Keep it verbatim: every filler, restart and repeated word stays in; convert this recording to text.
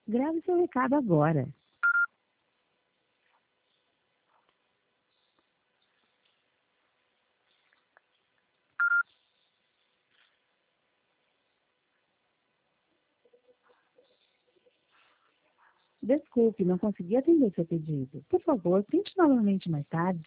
Grave seu recado agora. Desculpe, não consegui atender seu pedido. Por favor, tente novamente mais tarde.